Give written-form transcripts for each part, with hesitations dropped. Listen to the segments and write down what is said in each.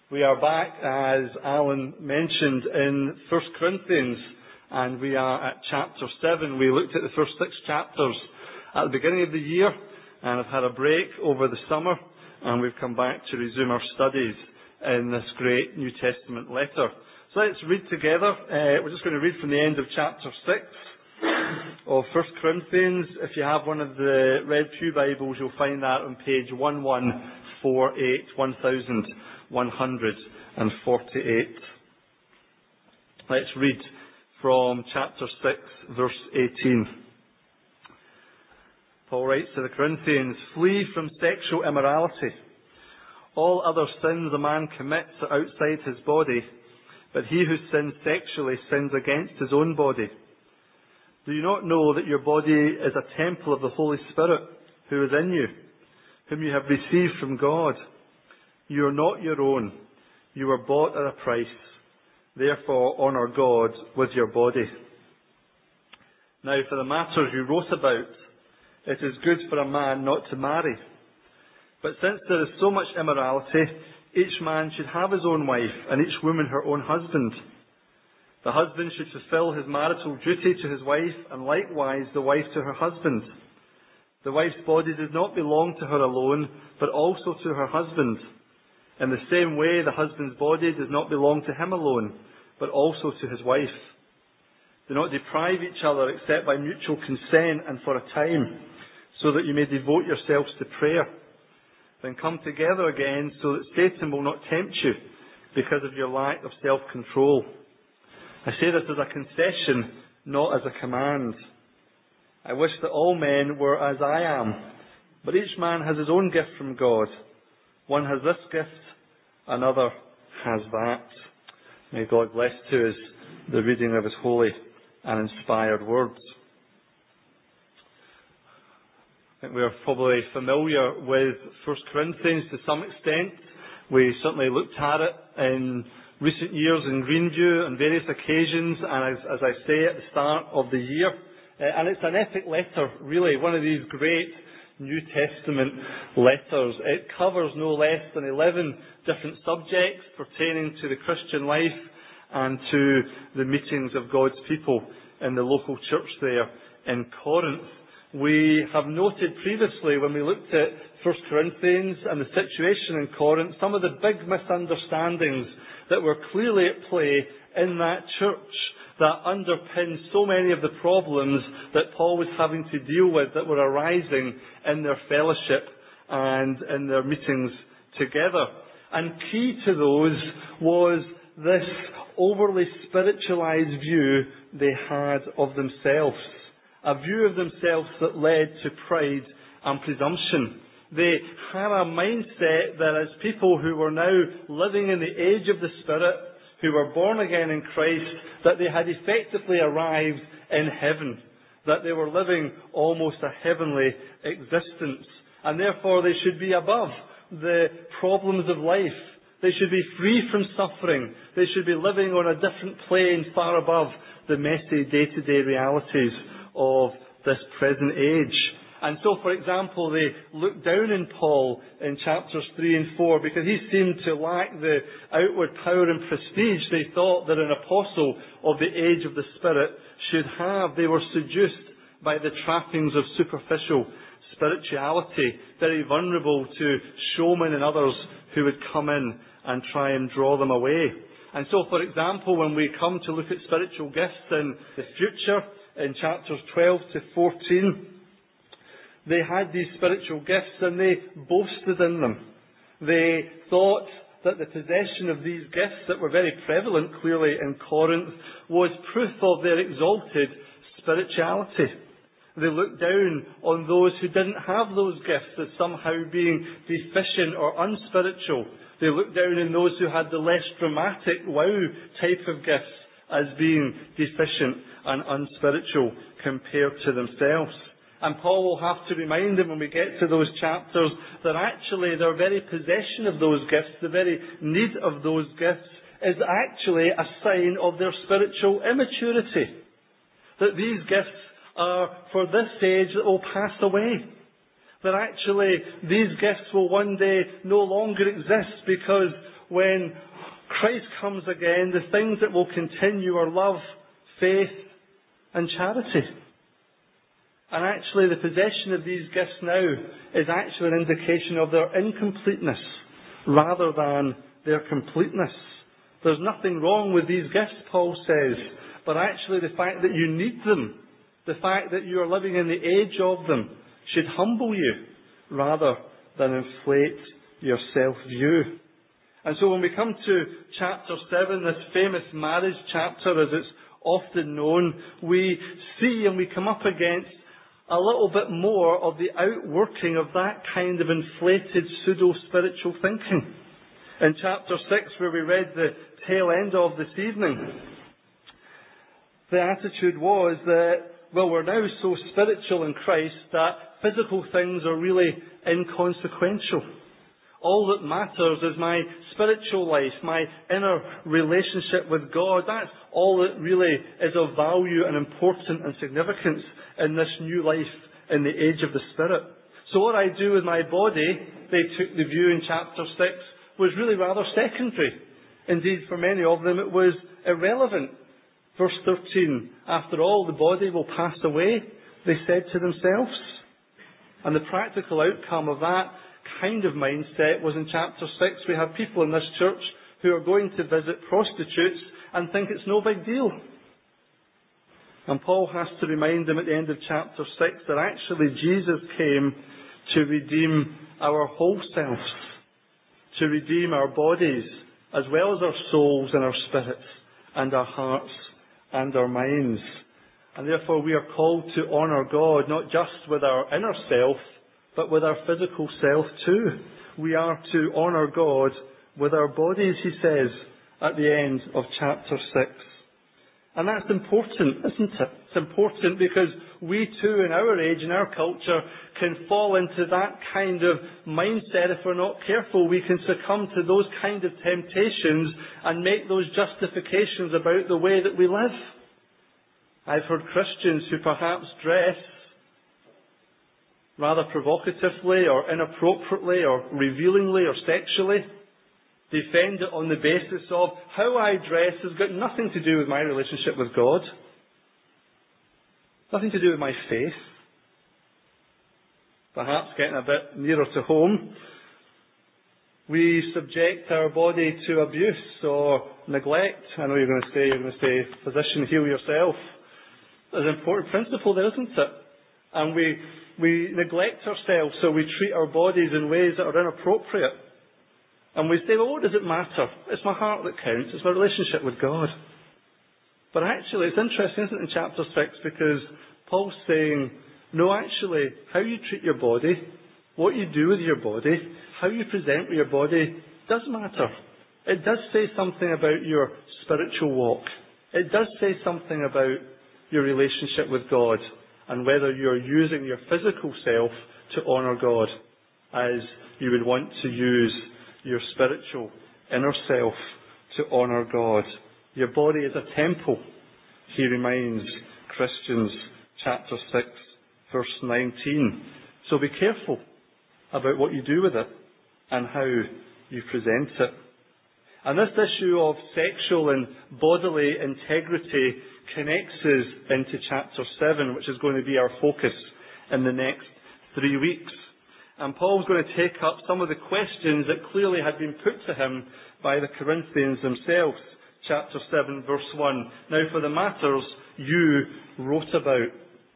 We are back, as Alan mentioned, in 1 Corinthians, and we are at chapter 7. We looked at the first 6 chapters at the beginning of the year, and have had a break over the summer, and we've come back to resume our studies in this great New Testament letter. So let's read together. We're just going to read from the end of chapter 6 of 1 Corinthians. If you have one of the Red Pew Bibles, you'll find that on page 1148. Let's read from chapter 6, verse 18. Paul writes to the Corinthians, "Flee from sexual immorality. All other sins a man commits are outside his body, but he who sins sexually sins against his own body. Do you not know that your body is a temple of the Holy Spirit who is in you, whom you have received from God? You are not your own. You were bought at a price. Therefore honour God with your body. Now for the matters you wrote about, it is good for a man not to marry. But since there is so much immorality, each man should have his own wife, and each woman her own husband. The husband should fulfil his marital duty to his wife, and likewise the wife to her husband. The wife's body does not belong to her alone, but also to her husband. In the same way, the husband's body does not belong to him alone, but also to his wife. Do not deprive each other except by mutual consent and for a time, so that you may devote yourselves to prayer. Then come together again so that Satan will not tempt you because of your lack of self-control. I say this as a concession, not as a command. I wish that all men were as I am, but each man has his own gift from God. One has this gift, another has that." May God bless to us the reading of His holy and inspired words. I think we are probably familiar with 1 Corinthians to some extent. We certainly looked at it in recent years in Greenview on various occasions, and as I say at the start of the year. And it's an epic letter, really, one of these great New Testament letters. It covers no less than 11 different subjects pertaining to the Christian life and to the meetings of God's people in the local church there in Corinth. We have noted previously when we looked at 1 Corinthians and the situation in Corinth, some of the big misunderstandings that were clearly at play in that church that underpinned so many of the problems that Paul was having to deal with that were arising in their fellowship and in their meetings together. And key to those was this overly spiritualized view they had of themselves. A view of themselves that led to pride and presumption. They had a mindset that as people who were now living in the age of the Spirit, who were born again in Christ, that they had effectively arrived in heaven, that they were living almost a heavenly existence, and therefore they should be above the problems of life. They should be free from suffering. They should be living on a different plane far above the messy day-to-day realities of this present age. And so, for example, they looked down on Paul in chapters 3 and 4 because he seemed to lack the outward power and prestige they thought that an apostle of the age of the Spirit should have. They were seduced by the trappings of superficial spirituality, very vulnerable to showmen and others who would come in and try and draw them away. And so, for example, when we come to look at spiritual gifts in the future, in chapters 12 to 14, they had these spiritual gifts and they boasted in them. They thought that the possession of these gifts that were very prevalent clearly in Corinth was proof of their exalted spirituality. They looked down on those who didn't have those gifts as somehow being deficient or unspiritual. They looked down on those who had the less dramatic wow type of gifts as being deficient and unspiritual compared to themselves. And Paul will have to remind them when we get to those chapters that actually their very possession of those gifts, the very need of those gifts, is actually a sign of their spiritual immaturity. That these gifts are for this age that will pass away. That actually these gifts will one day no longer exist, because when Christ comes again, the things that will continue are love, faith, and charity. And actually the possession of these gifts now is actually an indication of their incompleteness rather than their completeness. There's nothing wrong with these gifts, Paul says, but actually the fact that you need them, the fact that you are living in the age of them, should humble you rather than inflate your self-view. And so when we come to chapter 7, this famous marriage chapter as it's often known, we see and we come up against a little bit more of the outworking of that kind of inflated pseudo-spiritual thinking. In chapter 6, where we read the tail end of this evening, the attitude was that, well, we're now so spiritual in Christ that physical things are really inconsequential. All that matters is my spiritual life, my inner relationship with God. That's all that really is of value and importance and significance in this new life in the age of the Spirit. So what I do with my body, they took the view in chapter 6, was really rather secondary. Indeed, for many of them it was irrelevant. Verse 13, after all, the body will pass away, they said to themselves. And the practical outcome of that kind of mindset was in chapter 6. We have people in this church who are going to visit prostitutes and think it's no big deal. And Paul has to remind them at the end of chapter 6 that actually Jesus came to redeem our whole selves, to redeem our bodies, as well as our souls and our spirits and our hearts and our minds. And therefore we are called to honour God, not just with our inner self, but with our physical self too. We are to honour God with our bodies, he says, at the end of chapter 6. And that's important, isn't it? It's important because we too, in our age, in our culture, can fall into that kind of mindset if we're not careful. We can succumb to those kind of temptations and make those justifications about the way that we live. I've heard Christians who perhaps dress rather provocatively or inappropriately or revealingly or sexually, defend it on the basis of how I dress has got nothing to do with my relationship with God, nothing to do with my faith. Perhaps getting a bit nearer to home, we subject our body to abuse or neglect. I know you're going to say, physician, heal yourself. There's an important principle there, isn't it? And we neglect ourselves, so we treat our bodies in ways that are inappropriate. And we say, well, what does it matter? It's my heart that counts. It's my relationship with God. But actually, it's interesting, isn't it, in chapter 6, because Paul's saying, no, actually, how you treat your body, what you do with your body, how you present with your body, does matter. It does say something about your spiritual walk. It does say something about your relationship with God and whether you're using your physical self to honour God as you would want to use your spiritual inner self to honour God. Your body is a temple, he reminds Christians, chapter 6, verse 19. So be careful about what you do with it and how you present it. And this issue of sexual and bodily integrity connects us into chapter 7, which is going to be our focus in the next 3 weeks. And Paul's going to take up some of the questions that clearly had been put to him by the Corinthians themselves. Chapter 7, verse 1. Now for the matters you wrote about.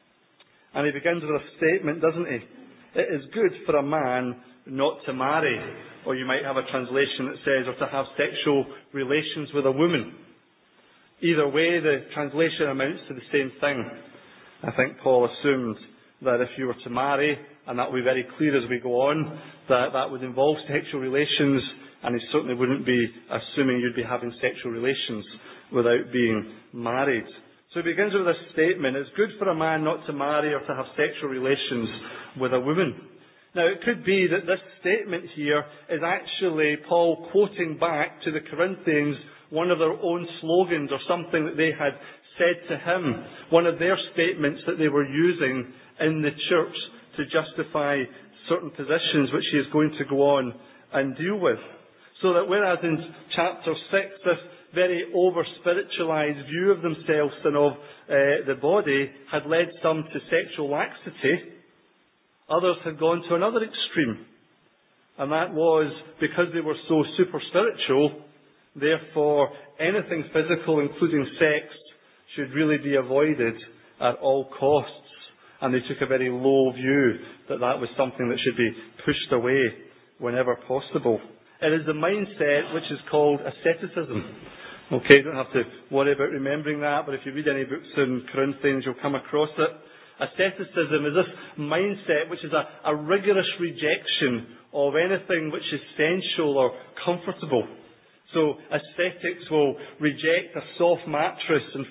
And he begins with a statement, doesn't he? It is good for a man not to marry. Or you might have a translation that says, or to have sexual relations with a woman. Either way, the translation amounts to the same thing. I think Paul assumed that if you were to marry, and that will be very clear as we go on, that that would involve sexual relations, and he certainly wouldn't be assuming you'd be having sexual relations without being married. So he begins with this statement, it's good for a man not to marry or to have sexual relations with a woman. Now it could be that this statement here is actually Paul quoting back to the Corinthians one of their own slogans or something that they had said to him, one of their statements that they were using in the church to justify certain positions which he is going to go on and deal with. So that whereas in chapter 6, this very over-spiritualized view of themselves and of the body had led some to sexual laxity, others had gone to another extreme. And that was because they were so super spiritual, therefore anything physical, including sex, should really be avoided at all costs. And they took a very low view that that was something that should be pushed away whenever possible. It is the mindset which is called asceticism. Okay, you don't have to worry about remembering that, but if you read any books in Corinthians, you'll come across it. Asceticism is this mindset which is a rigorous rejection of anything which is sensual or comfortable. So ascetics will reject a soft mattress in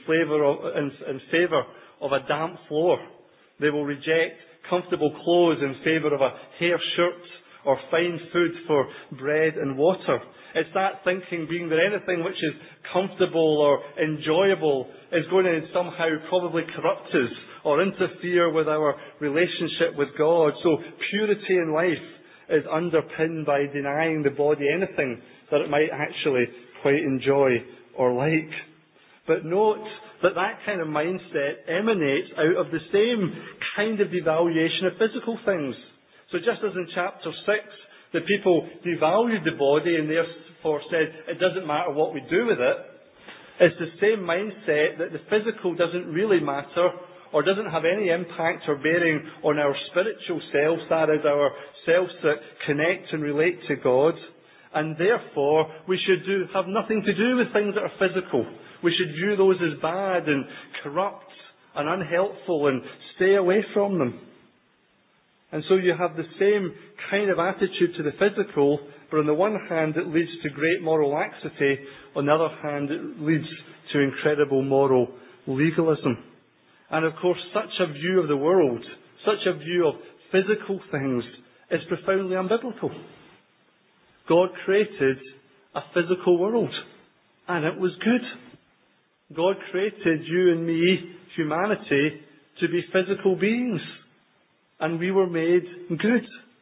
favour of a damp floor. They will reject comfortable clothes in favour of a hair shirt or fine food for bread and water. It's that thinking being that anything which is comfortable or enjoyable is going to somehow probably corrupt us or interfere with our relationship with God. So purity in life is underpinned by denying the body anything that it might actually quite enjoy or like. But note that that kind of mindset emanates out of the same kind of devaluation of physical things. So just as in chapter 6, the people devalued the body and therefore said, it doesn't matter what we do with it, it's the same mindset that the physical doesn't really matter or doesn't have any impact or bearing on our spiritual selves, that is, our selves that connect and relate to God, and therefore we should have nothing to do with things that are physical. We should view those as bad and corrupt and unhelpful and stay away from them. And so you have the same kind of attitude to the physical, but on the one hand it leads to great moral laxity, on the other hand it leads to incredible moral legalism. And of course such a view of the world, such a view of physical things is profoundly unbiblical. God created a physical world, and it was good. God created you and me, humanity, to be physical beings. And we were made good.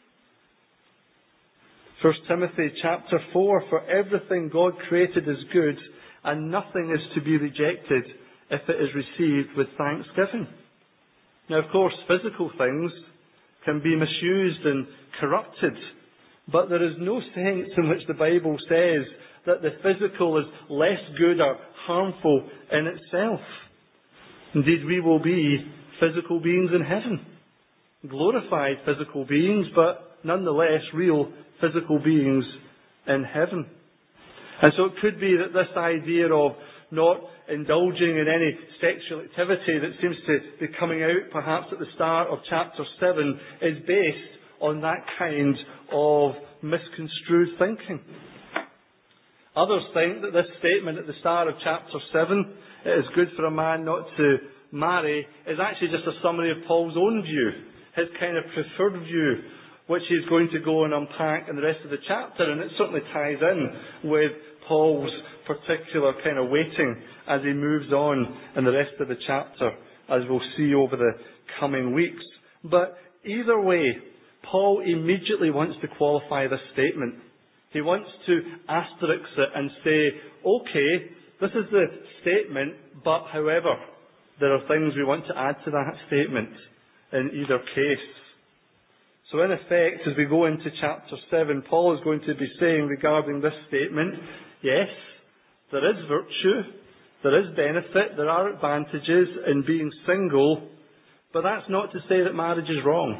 1 Timothy chapter 4, for everything God created is good, and nothing is to be rejected if it is received with thanksgiving. Now, of course, physical things can be misused and corrupted, but there is no sense in which the Bible says that the physical is less good or harmful in itself. Indeed, we will be physical beings in heaven. Glorified physical beings, but nonetheless real physical beings in heaven. And so it could be that this idea of not indulging in any sexual activity that seems to be coming out perhaps at the start of chapter 7 is based on that kind of misconstrued thinking. Others think that this statement at the start of chapter 7, it is good for a man not to marry, is actually just a summary of Paul's own view, his kind of preferred view, which he's going to go and unpack in the rest of the chapter, and it certainly ties in with Paul's particular kind of weighting as he moves on in the rest of the chapter, as we'll see over the coming weeks. But either way, Paul immediately wants to qualify this statement. He wants to asterisk it and say, okay, this is the statement, but however, there are things we want to add to that statement in either case. So in effect, as we go into chapter 7, Paul is going to be saying regarding this statement, yes, there is virtue, there is benefit, there are advantages in being single, but that's not to say that marriage is wrong.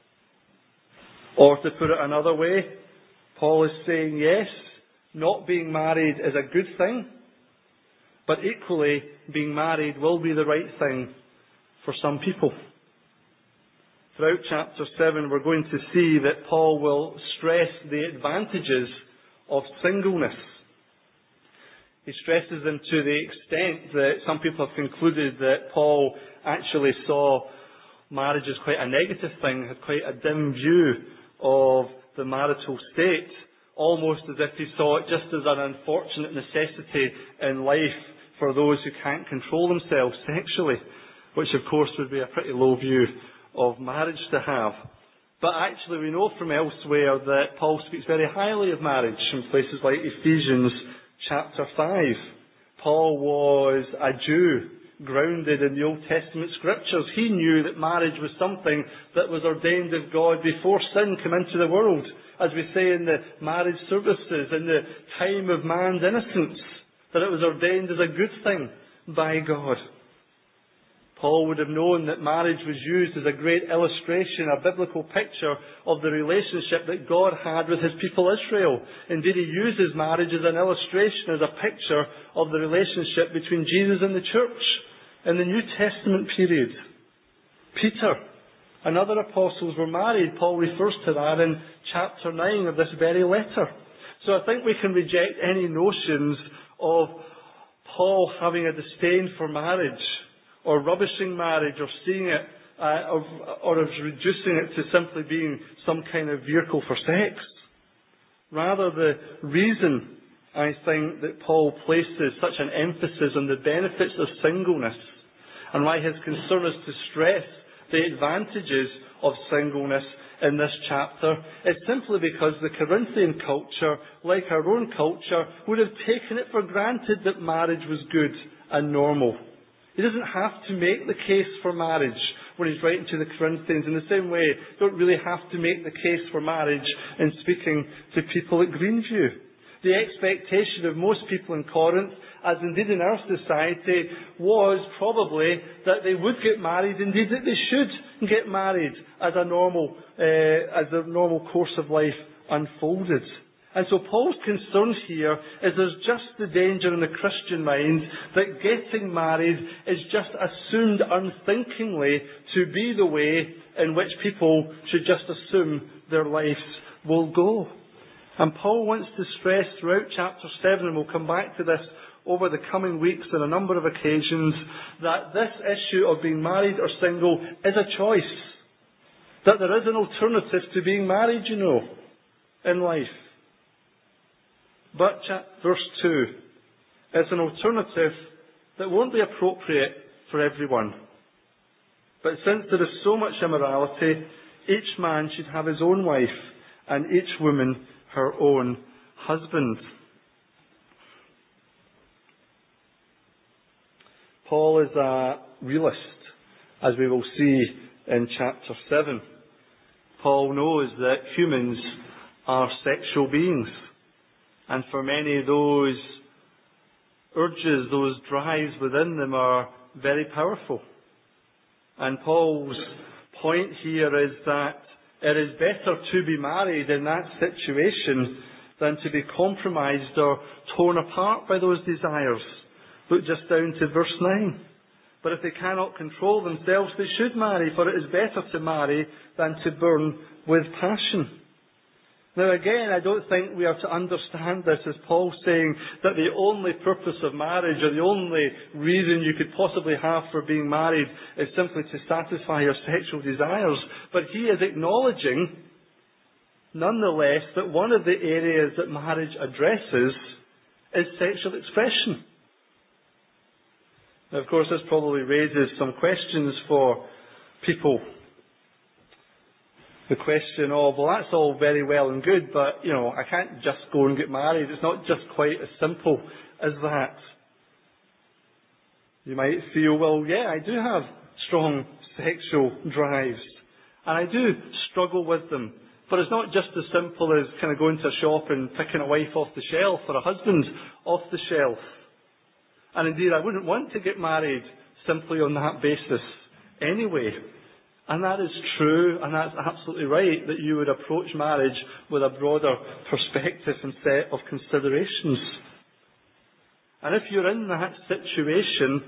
Or to put it another way, Paul is saying, yes, not being married is a good thing, but equally, being married will be the right thing for some people. Throughout chapter 7, we're going to see that Paul will stress the advantages of singleness. He stresses them to the extent that some people have concluded that Paul actually saw marriage as quite a negative thing, had quite a dim view of the marital state, almost as if he saw it just as an unfortunate necessity in life for those who can't control themselves sexually, which of course would be a pretty low view of marriage to have. But actually we know from elsewhere that Paul speaks very highly of marriage in places like Ephesians chapter 5. Paul was a Jew, grounded in the Old Testament scriptures. He knew that marriage was something that was ordained of God before sin came into the world. As we say in the marriage services, in the time of man's innocence, that it was ordained as a good thing by God. Paul would have known that marriage was used as a great illustration, a biblical picture of the relationship that God had with his people Israel. Indeed, he uses marriage as an illustration, as a picture of the relationship between Jesus and the church in the New Testament period. Peter and other apostles were married. Paul refers to that in chapter 9 of this very letter. So I think we can reject any notions of Paul having a disdain for marriage, or rubbishing marriage, or seeing it, or of reducing it to simply being some kind of vehicle for sex. Rather, the reason I think that Paul places such an emphasis on the benefits of singleness, and why his concern is to stress the advantages of singleness in this chapter, is simply because the Corinthian culture, like our own culture, would have taken it for granted that marriage was good and normal. He doesn't have to make the case for marriage when he's writing to the Corinthians. In the same way, you don't really have to make the case for marriage in speaking to people at Greenview. The expectation of most people in Corinth, as indeed in our society, was probably that they would get married, indeed that they should get married as the normal course of life unfolded. And so Paul's concern here is there's just the danger in the Christian mind that getting married is just assumed unthinkingly to be the way in which people should just assume their lives will go. And Paul wants to stress throughout chapter 7, and we'll come back to this over the coming weeks on a number of occasions, that this issue of being married or single is a choice. That there is an alternative to being married, in life. But, verse 2, it's an alternative that won't be appropriate for everyone. But since there is so much immorality, each man should have his own wife, and each woman her own husband. Paul is a realist, as we will see in chapter 7. Paul knows that humans are sexual beings. And for many, those urges, those drives within them are very powerful. And Paul's point here is that it is better to be married in that situation than to be compromised or torn apart by those desires. Look just down to verse 9. But if they cannot control themselves, they should marry, for it is better to marry than to burn with passion. Now again, I don't think we are to understand this as Paul saying that the only purpose of marriage, or the only reason you could possibly have for being married, is simply to satisfy your sexual desires. But he is acknowledging, nonetheless, that one of the areas that marriage addresses is sexual expression. Now, of course, this probably raises some questions for people. The question of, well, that's all very well and good, but, I can't just go and get married. It's not just quite as simple as that. You might feel, well, yeah, I do have strong sexual drives, and I do struggle with them. But it's not just as simple as kind of going to a shop and picking a wife off the shelf or a husband off the shelf. And indeed, I wouldn't want to get married simply on that basis anyway. And that is true, and that's absolutely right, that you would approach marriage with a broader perspective and set of considerations. And if you're in that situation,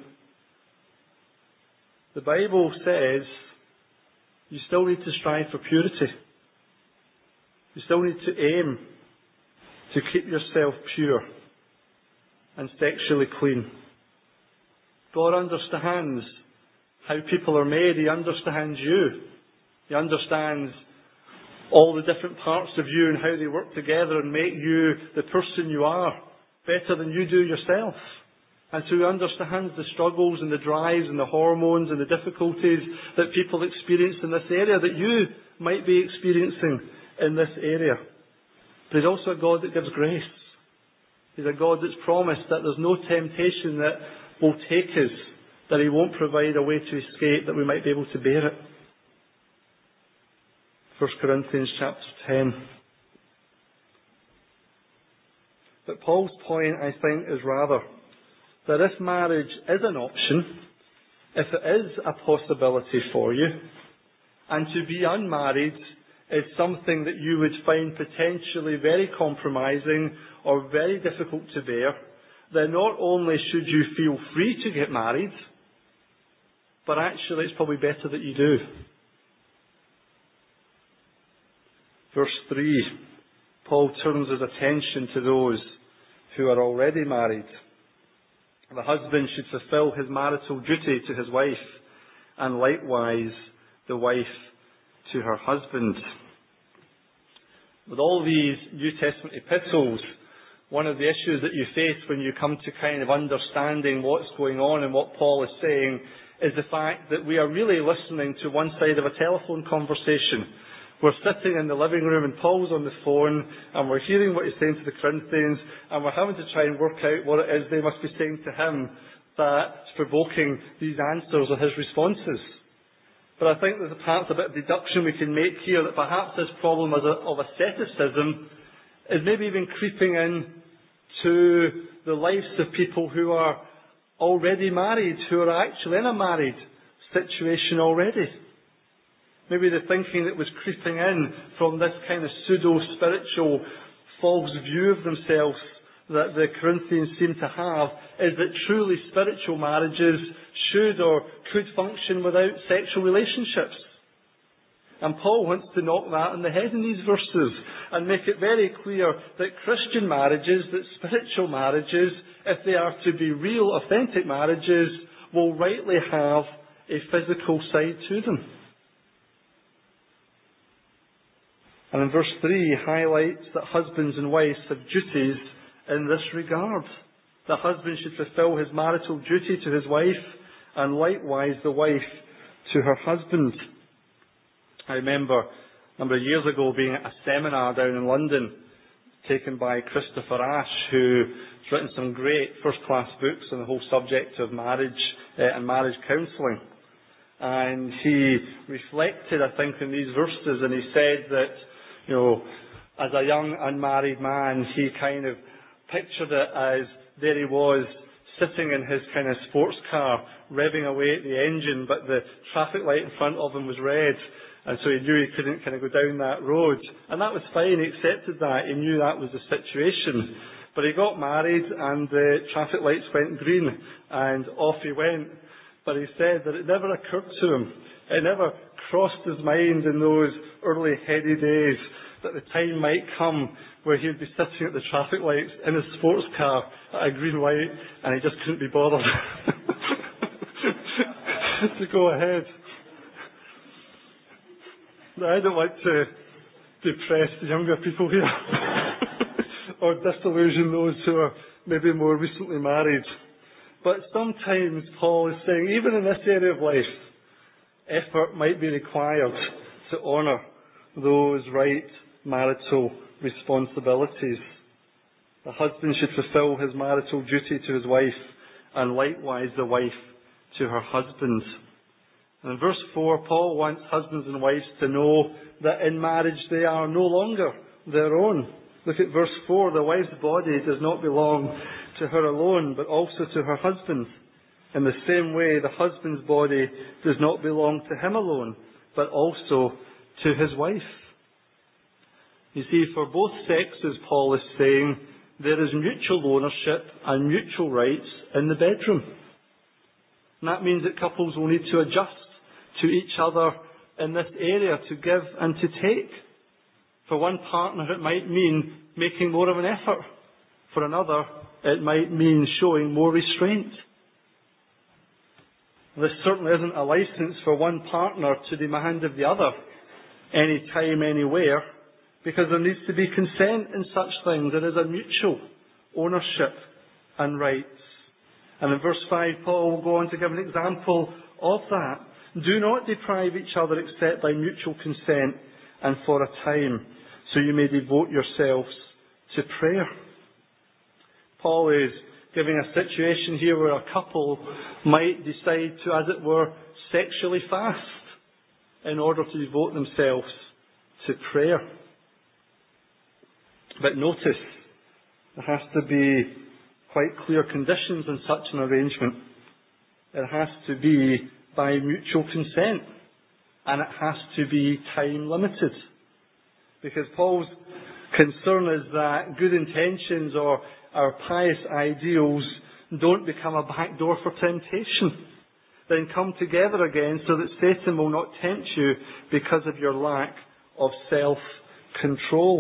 the Bible says you still need to strive for purity. You still need to aim to keep yourself pure and sexually clean. God understands how people are made. He understands you. He understands all the different parts of you and how they work together and make you the person you are better than you do yourself. And so he understands the struggles and the drives and the hormones and the difficulties that people experience in this area that you might be experiencing in this area. But He's also a God that gives grace. He's a God that's promised that there's no temptation that will take us, that He won't provide a way to escape, that we might be able to bear it. 1 Corinthians chapter 10. But Paul's point, I think, is rather that if marriage is an option, if it is a possibility for you, and to be unmarried is something that you would find potentially very compromising or very difficult to bear, then not only should you feel free to get married, but actually it's probably better that you do. Verse 3, Paul turns his attention to those who are already married. The husband should fulfill his marital duty to his wife, and likewise the wife to her husband. With all these New Testament epistles, one of the issues that you face when you come to kind of understanding what's going on and what Paul is saying is the fact that we are really listening to one side of a telephone conversation. We're sitting in the living room and Paul's on the phone and we're hearing what he's saying to the Corinthians and we're having to try and work out what it is they must be saying to him that's provoking these answers or his responses. But I think there's perhaps a bit of deduction we can make here that perhaps this problem of asceticism is maybe even creeping in to the lives of people who are already married, who are actually in a married situation already. Maybe the thinking that was creeping in from this kind of pseudo-spiritual false view of themselves that the Corinthians seem to have is that truly spiritual marriages should or could function without sexual relationships. And Paul wants to knock that on the head in these verses and make it very clear that Christian marriages, that spiritual marriages, if they are to be real, authentic marriages, will rightly have a physical side to them. And in verse 3 he highlights that husbands and wives have duties in this regard. The husband should fulfill his marital duty to his wife, and likewise the wife to her husband. I remember a number of years ago being at a seminar down in London, taken by Christopher Ash, who's written some great first-class books on the whole subject of marriage and marriage counselling. And he reflected, I think, in these verses, and he said that, as a young unmarried man, he kind of pictured it as there he was sitting in his kind of sports car, revving away at the engine, but the traffic light in front of him was red, and so he knew he couldn't kind of go down that road. And that was fine, he accepted that, he knew that was the situation. But he got married and the traffic lights went green, and off he went. But he said that it never occurred to him, it never crossed his mind in those early heady days that the time might come where he'd be sitting at the traffic lights in his sports car at a green light and he just couldn't be bothered to go ahead. Now, I don't want to depress the younger people here or disillusion those who are maybe more recently married. But sometimes Paul is saying, even in this area of life, effort might be required to honour those right marital responsibilities. The husband should fulfil his marital duty to his wife, and likewise the wife to her husband. And in verse 4, Paul wants husbands and wives to know that in marriage they are no longer their own. Look at verse 4, the wife's body does not belong to her alone, but also to her husband. In the same way, the husband's body does not belong to him alone, but also to his wife. You see, for both sexes, Paul is saying, there is mutual ownership and mutual rights in the bedroom. And that means that couples will need to adjust to each other in this area, to give and to take. For one partner, it might mean making more of an effort. For another, it might mean showing more restraint. This certainly isn't a license for one partner to demand of the other, any time, anywhere, because there needs to be consent in such things. There is a mutual ownership and rights. And in verse 5, Paul will go on to give an example of that. Do not deprive each other except by mutual consent and for a time, so you may devote yourselves to prayer. Paul is giving a situation here where a couple might decide to, as it were, sexually fast in order to devote themselves to prayer. But notice, there has to be quite clear conditions in such an arrangement. It has to be by mutual consent, and it has to be time limited. Because Paul's concern is that good intentions or our pious ideals don't become a backdoor for temptation. Then come together again so that Satan will not tempt you because of your lack of self-control.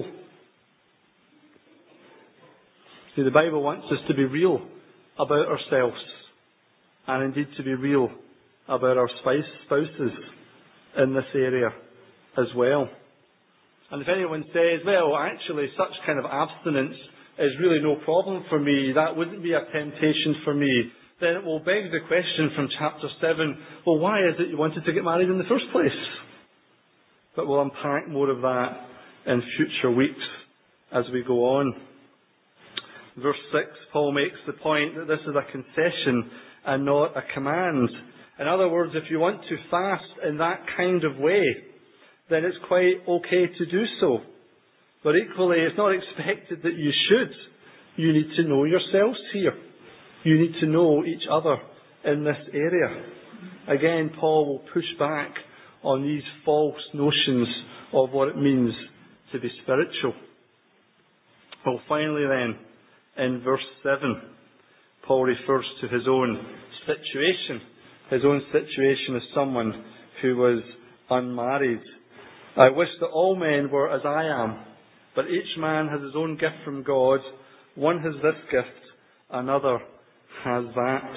See, the Bible wants us to be real about ourselves, and indeed to be real about our spouses in this area as well. And if anyone says, well, actually, such kind of abstinence is really no problem for me, that wouldn't be a temptation for me, then it will beg the question from chapter 7, well, why is it you wanted to get married in the first place? But we'll unpack more of that in future weeks as we go on. Verse 6, Paul makes the point that this is a concession and not a command. In other words, if you want to fast in that kind of way, then it's quite okay to do so. But equally, it's not expected that you should. You need to know yourselves here. You need to know each other in this area. Again, Paul will push back on these false notions of what it means to be spiritual. Well, finally then, in verse 7, Paul refers to his own situation as someone who was unmarried. I wish that all men were as I am, but each man has his own gift from God. One has this gift, another has that.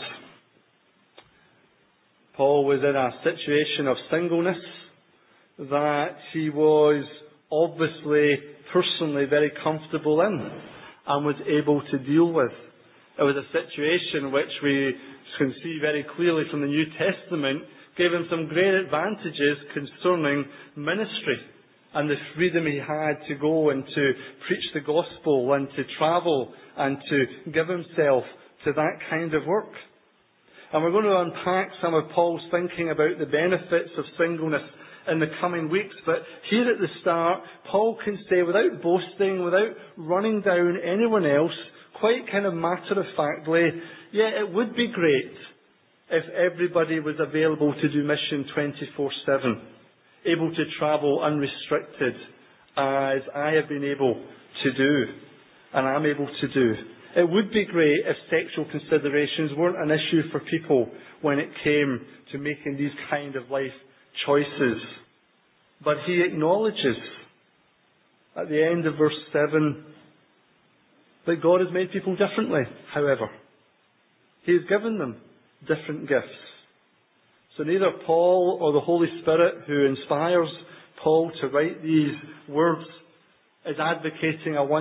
Paul was in a situation of singleness that he was obviously personally very comfortable in and was able to deal with. It was a situation which we can see very clearly from the New Testament gave him some great advantages concerning ministry and the freedom he had to go and to preach the gospel and to travel and to give himself to that kind of work. And we're going to unpack some of Paul's thinking about the benefits of singleness in the coming weeks. But here at the start, Paul can say, without boasting, without running down anyone else, quite kind of matter-of-factly, yeah, it would be great if everybody was available to do mission 24/7, able to travel unrestricted, as I have been able to do, and I'm able to do. It would be great if sexual considerations weren't an issue for people when it came to making these kind of life choices. But he acknowledges at the end of verse 7 that God has made people differently, however. He has given them different gifts. So neither Paul or the Holy Spirit, who inspires Paul to write these words, is advocating a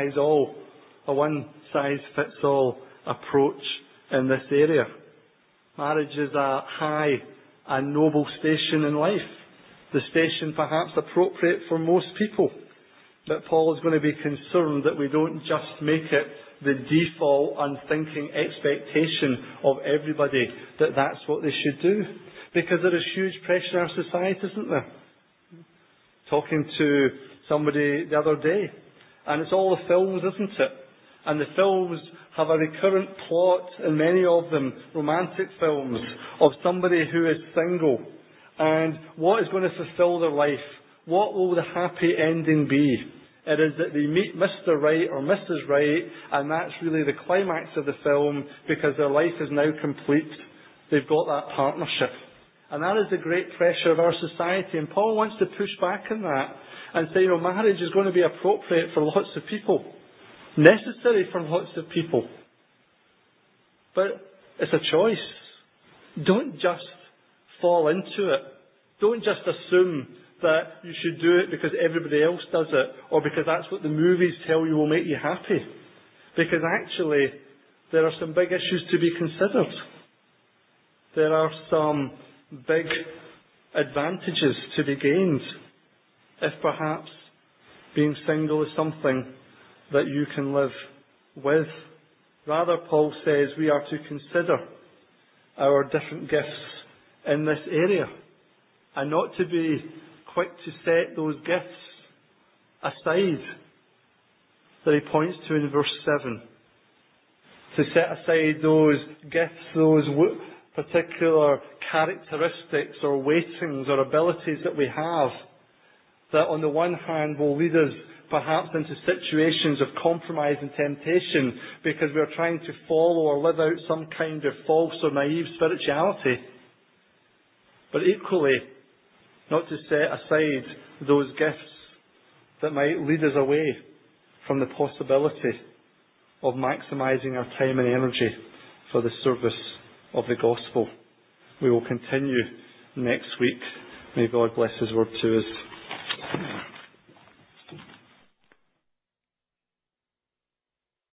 one-size-fits-all approach in this area. Marriage is a high and noble station in life. The station perhaps appropriate for most people. But Paul is going to be concerned that we don't just make it the default unthinking expectation of everybody that that's what they should do. Because there is huge pressure in our society, isn't there? Talking to somebody the other day, and it's all the films, isn't it? And the films have a recurrent plot, in many of them, romantic films, of somebody who is single. And what is going to fulfill their life? What will the happy ending be? It is that they meet Mr. Right or Mrs. Right, and that's really the climax of the film, because their life is now complete. They've got that partnership. And that is the great pressure of our society. And Paul wants to push back on that and say, marriage is going to be appropriate for lots of people. Necessary for lots of people. But it's a choice. Don't just fall into it. Don't just assume that you should do it because everybody else does it, or because that's what the movies tell you will make you happy. Because actually, there are some big issues to be considered. There are some big advantages to be gained if perhaps being single is something that you can live with. Rather, Paul says we are to consider our different gifts in this area and not to be quick to set those gifts aside that he points to in verse 7. To set aside those gifts, those particular characteristics or weightings or abilities that we have that on the one hand will lead us perhaps into situations of compromise and temptation because we are trying to follow or live out some kind of false or naive spirituality. But equally, not to set aside those gifts that might lead us away from the possibility of maximising our time and energy for the service of the gospel. We will continue next week. May God bless His word to us.